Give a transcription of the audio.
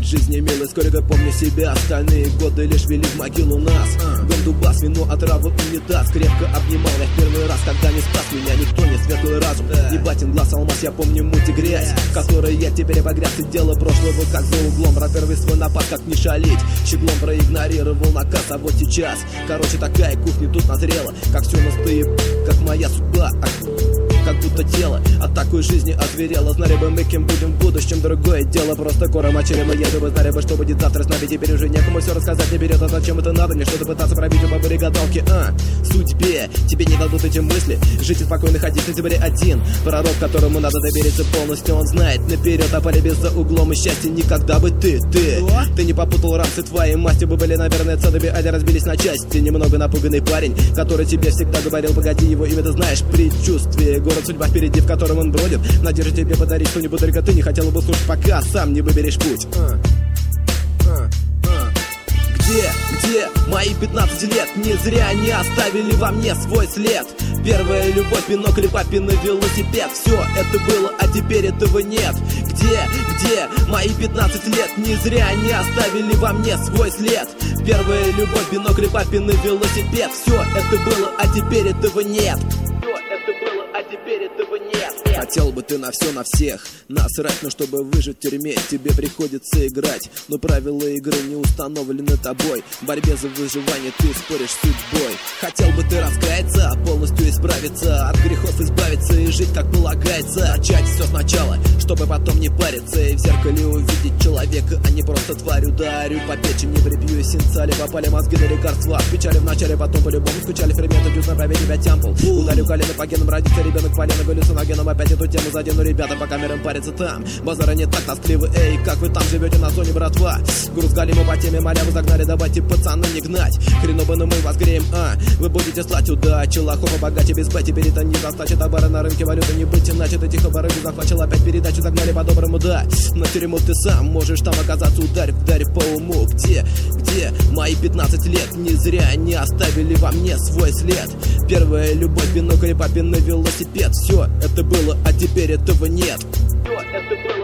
жизни милой, сколько помню себя. Остальные годы лишь вели в могилу нас. Дом, дубас, вино, отраву, унитаз. Крепко обнимал я в первый раз, когда не спас меня никто, не светлый разум. Не батин глаз, алмаз, я помню муть и грязь, которой я теперь обогряз. И дело прошлого как за углом. Про первый свой напад, как не шалить. Щеглом проигнорировал наказ, а вот сейчас, короче, такая кухня тут назрела. Как все настоит, как моя судьба, как будто тело от такой жизни озверело. Знали бы мы, кем будем в будущем, другое дело. Просто кором очередно еду, вы знали бы, что будет завтра с нами. Теперь уже некому все рассказать не берет. А зачем это надо? Мне что-то пытаться пробить у бабы гадалки. Судьбе тебе не дадут эти мысли. Жить и спокойно ходить на тебе один. Пророк, которому надо довериться полностью, он знает наперед о борьбе за углом и счастье. Никогда бы ты не попутал рамсы твоей масти. Бы были, наверное, целыми, а не разбились на части. Немного напуганный парень, который тебе всегда говорил: погоди, его имя ты знаешь. Предчувствие, город судьба впереди, в котором он бродит. Надежда тебе подарить что-нибудь, только ты не хотел бы слушать, пока сам не выберешь путь. Где мои 15 лет? Не зря они оставили во мне свой след. Первая любовь, бинокль, папин велосипед. Все это было, а теперь этого нет. Где мои 15 лет? Не зря они оставили во мне свой след. Первая любовь, бинокль, папин велосипед. Все это было, а теперь этого нет. Хотел бы ты на все, на всех насрать, но чтобы выжить в тюрьме, тебе приходится играть. Но правила игры не установлены тобой. В борьбе за выживание ты споришь с судьбой. Хотел бы ты раскаяться, полностью исправиться, от грехов избавиться и жить как полагается. Начать все сначала, чтобы потом не париться и в зеркале увидеть человека, а не просто тварь. Ударю по печени, прибью эссенциали, попали мозги на лекарства. Печали вначале, потом по-любому скучали ферменты, дюз направить тебя тямпл. Ударю колено по генам, родится ребенок полено, галлюциногеном. Опять эту тему задену, ребята, по камерам парятся там. Базара не так тоскливы, эй, как вы там живете на зоне, братва? Груз галимы по теме, маляву загнали, давайте, пацаны, не гнать. Хреново, но мы вас греем, вы будете слать удачи. Лохова богаче без б, теперь это не достача. Товары на рынке, валюты не быть, иначе ты тихо барыгу захвачил. Опять передачу загнали по-доброму, да. На тюрьму ты сам можешь там оказаться. Ударь по уму. Где мои 15 лет? Не зря они оставили во мне свой след. Первая любовь, бинокль, папин велосипед. Все это было, а теперь этого нет. Все это было.